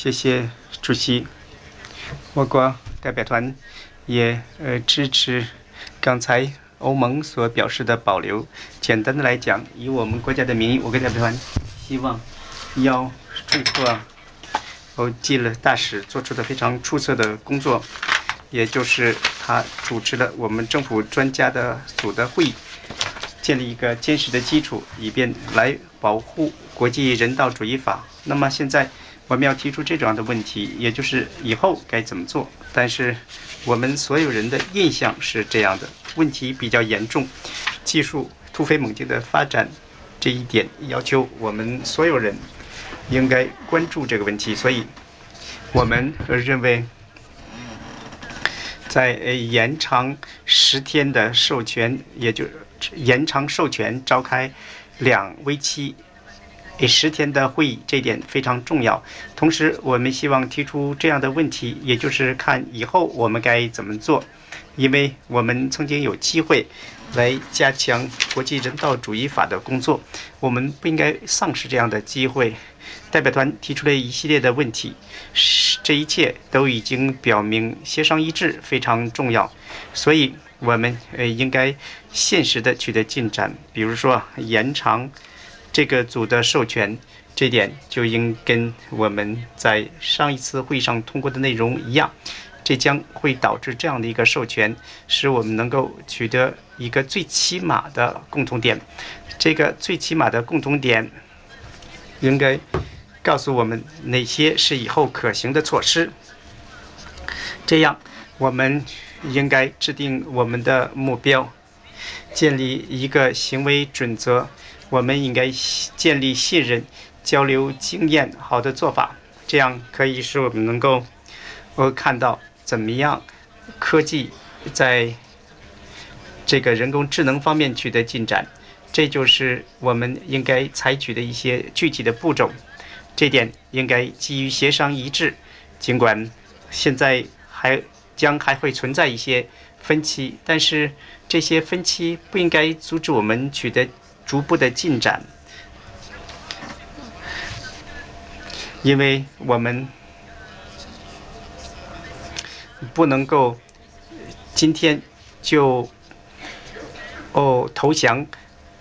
谢谢主席。我国代表团也支持刚才欧盟所表示的保留。简单的来讲，以我们国家的名义，我国代表团希望要祝贺欧济勒大使做出的非常出色的工作，也就是他主持了我们政府专家的组的会议，建立一个坚实的基础，以便来保护国际人道主义法。那么现在我们要提出这样的问题，也就是以后该怎么做。但是我们所有人的印象是这样的，问题比较严重，技术突飞猛进的发展，这一点要求我们所有人应该关注这个问题。所以我们认为在延长10天的授权，也就延长授权召开为期10天的会议，这点非常重要。同时我们希望提出这样的问题，也就是看以后我们该怎么做。因为我们曾经有机会来加强国际人道主义法的工作，我们不应该丧失这样的机会。代表团提出了一系列的问题，这一切都已经表明协商一致非常重要，所以我们应该现实的取得进展。比如说延长这个组的授权，这点就应跟我们在上一次会上通过的内容一样，这将会导致这样的一个授权，使我们能够取得一个最起码的共同点。这个最起码的共同点应该告诉我们哪些是以后可行的措施，这样我们应该制定我们的目标，建立一个行为准则。我们应该建立信任，交流经验，好的做法，这样可以使我们能够看到怎么样科技在这个人工智能方面取得进展。这就是我们应该采取的一些具体的步骤，这点应该基于协商一致。尽管现在还会存在一些分歧，但是这些分歧不应该阻止我们取得逐步的进展，因为我们不能够今天就投降